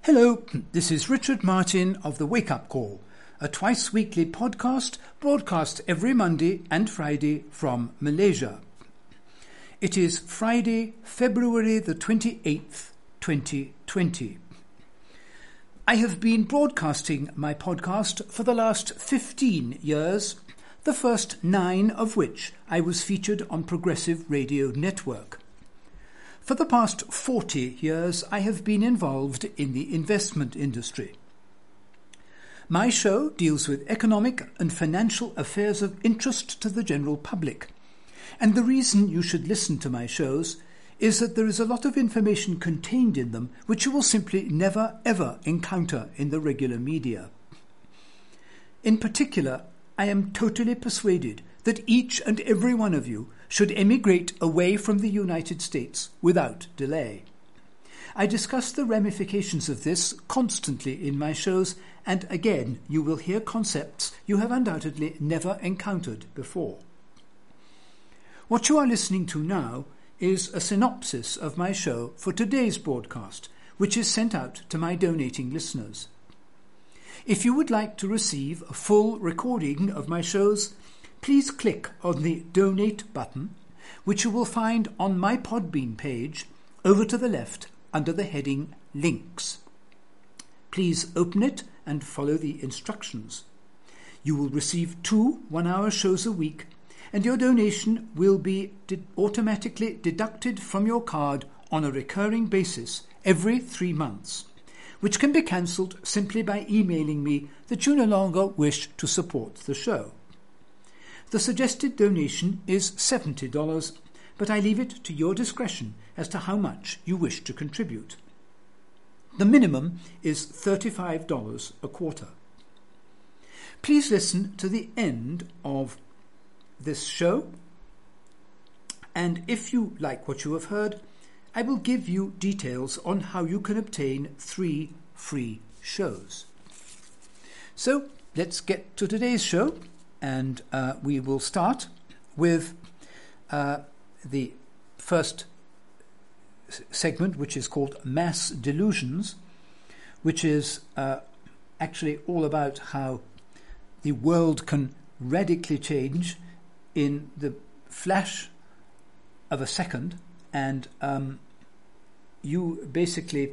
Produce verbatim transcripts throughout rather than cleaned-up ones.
Hello, this is Richard Martin of The Wake Up Call, a twice-weekly podcast broadcast every Monday and Friday from Malaysia. It is Friday, February the twenty-eighth, twenty twenty. I have been broadcasting my podcast for the last fifteen years, the first nine of which I was featured on Progressive Radio Network. For the past forty years, I have been involved in the investment industry. My show deals with economic and financial affairs of interest to the general public. And the reason you should listen to my shows is that there is a lot of information contained in them which you will simply never ever encounter in the regular media. In particular, I am totally persuaded that each and every one of you should emigrate away from the United States without delay. I discuss the ramifications of this constantly in my shows, and again you will hear concepts you have undoubtedly never encountered before. What you are listening to now is a synopsis of my show for today's broadcast, which is sent out to my donating listeners. If you would like to receive a full recording of my shows, please click on the Donate button, which you will find on my Podbean page over to the left under the heading Links. Please open it and follow the instructions. You will receive two one-hour shows a week, and your donation will be de- automatically deducted from your card on a recurring basis every three months, which can be cancelled simply by emailing me that you no longer wish to support the show. The suggested donation is seventy dollars, but I leave it to your discretion as to how much you wish to contribute. The minimum is thirty-five dollars a quarter. Please listen to the end of this show, and if you like what you have heard, I will give you details on how you can obtain three free shows. So let's get to today's show. And uh, we will start with uh, the first segment, which is called Mass Delusions, which is uh, actually all about how the world can radically change in the flash of a second, and um, you basically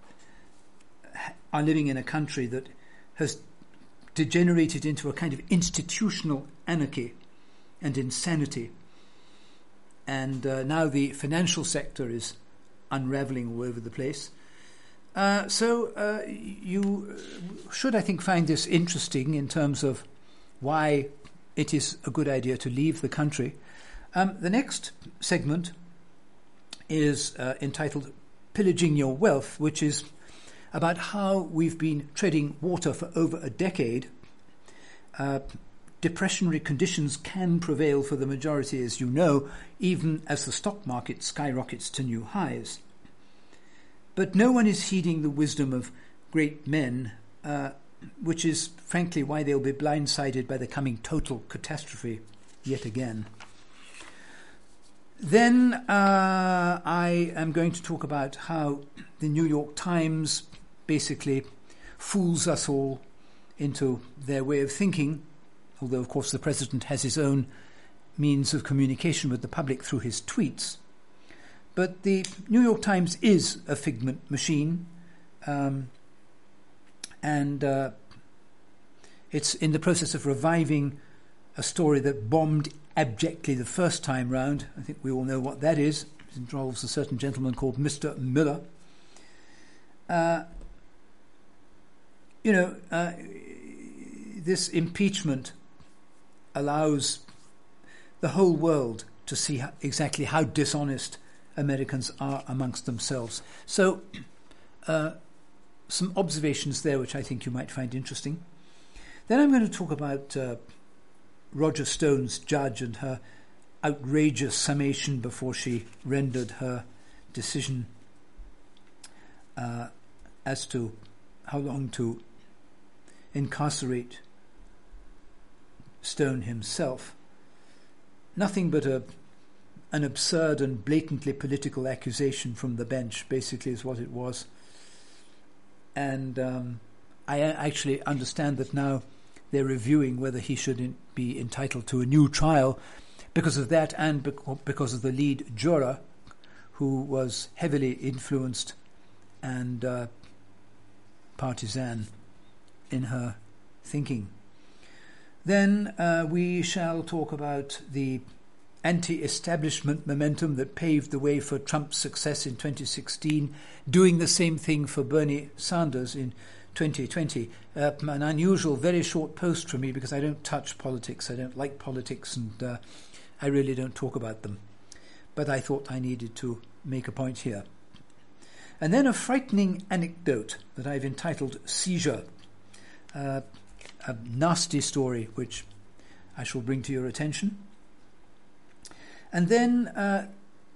are living in a country that has degenerated into a kind of institutional anarchy and insanity. And uh, now the financial sector is unraveling all over the place. Uh, so uh, you should, I think, find this interesting in terms of why it is a good idea to leave the country. Um, the next segment is uh, entitled Pillaging Your Wealth, which is about how we've been treading water for over a decade. Uh, depressionary conditions can prevail for the majority, as you know, even as the stock market skyrockets to new highs. But no one is heeding the wisdom of great men, uh, which is frankly why they'll be blindsided by the coming total catastrophe yet again. Then uh, I am going to talk about how the New York Times basically fools us all into their way of thinking, although of course the president has his own means of communication with the public through his tweets. But the New York Times is a figment machine, um, and uh, it's in the process of reviving a story that bombed abjectly the first time round. I think we all know what that is. It involves a certain gentleman called Mister Miller. Uh, You know, uh, this impeachment allows the whole world to see how, exactly how dishonest Americans are amongst themselves. So, uh, some observations there which I think you might find interesting. Then I'm going to talk about uh, Roger Stone's judge and her outrageous summation before she rendered her decision uh, as to how long to incarcerate Stone himself. Nothing but a an absurd and blatantly political accusation from the bench, basically, is what it was. and um, I actually understand that now they're reviewing whether he should be entitled to a new trial because of that, and because of the lead juror, who was heavily influenced and uh, partisan in her thinking. Then uh, we shall talk about the anti-establishment momentum that paved the way for Trump's success in twenty sixteen, doing the same thing for Bernie Sanders in twenty twenty. Uh, an unusual, very short post from me, because I don't touch politics. I don't like politics, and uh, I really don't talk about them. But I thought I needed to make a point here. And then a frightening anecdote that I've entitled Seizure. Uh, a nasty story which I shall bring to your attention. And then uh,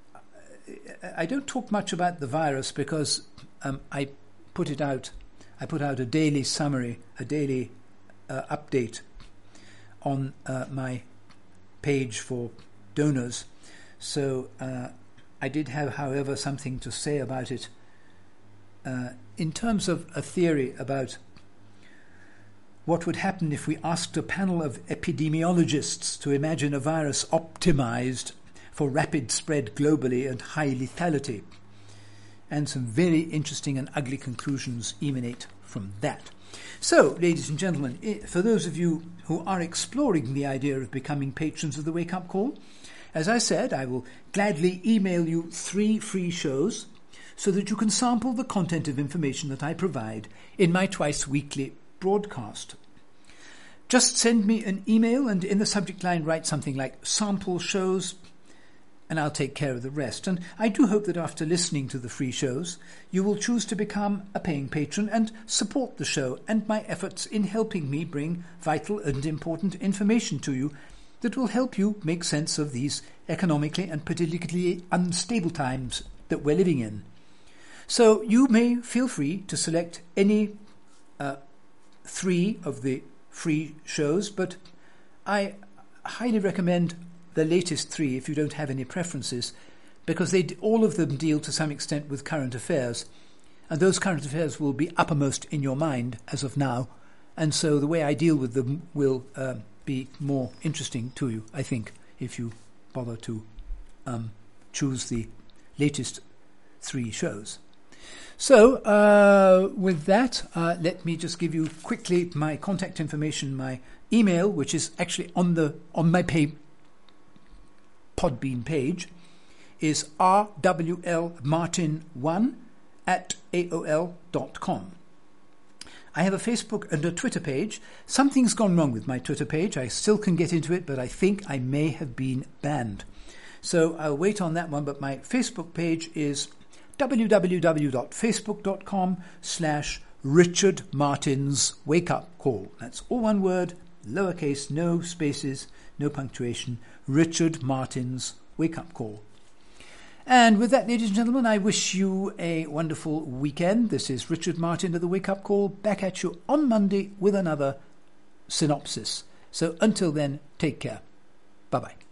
I don't talk much about the virus because um, I put it out. I put out a daily summary, a daily uh, update on uh, my page for donors. So uh, I did have, however, something to say about it uh, in terms of a theory about what would happen if we asked a panel of epidemiologists to imagine a virus optimized for rapid spread globally and high lethality. And some very interesting and ugly conclusions emanate from that. So, ladies and gentlemen, for those of you who are exploring the idea of becoming patrons of the Wake Up Call, as I said, I will gladly email you three free shows so that you can sample the content of information that I provide in my twice-weekly broadcast. Just send me an email and in the subject line write something like sample shows, and I'll take care of the rest. And I do hope that after listening to the free shows, you will choose to become a paying patron and support the show and my efforts in helping me bring vital and important information to you that will help you make sense of these economically and politically unstable times that we're living in. So you may feel free to select any uh, three of the free shows, but I highly recommend the latest three if you don't have any preferences, because they all of them deal to some extent with current affairs, and those current affairs will be uppermost in your mind as of now, and so the way I deal with them will uh, be more interesting to you, I think, if you bother to um, choose the latest three shows. So, uh, with that, uh, let me just give you quickly my contact information, my email, which is actually on the on my pay, Podbean page, is r w l martin one at a o l dot com. I have a Facebook and a Twitter page. Something's gone wrong with my Twitter page. I still can get into it, but I think I may have been banned. So I'll wait on that one, but my Facebook page is www.facebook.com slash Richard Martin's Wake Up Call. That's all one word, lowercase, no spaces, no punctuation. Richard Martin's Wake Up Call. And with that, ladies and gentlemen, I wish you a wonderful weekend. This is Richard Martin of the Wake Up Call, back at you on Monday with another synopsis. So until then, take care. Bye-bye.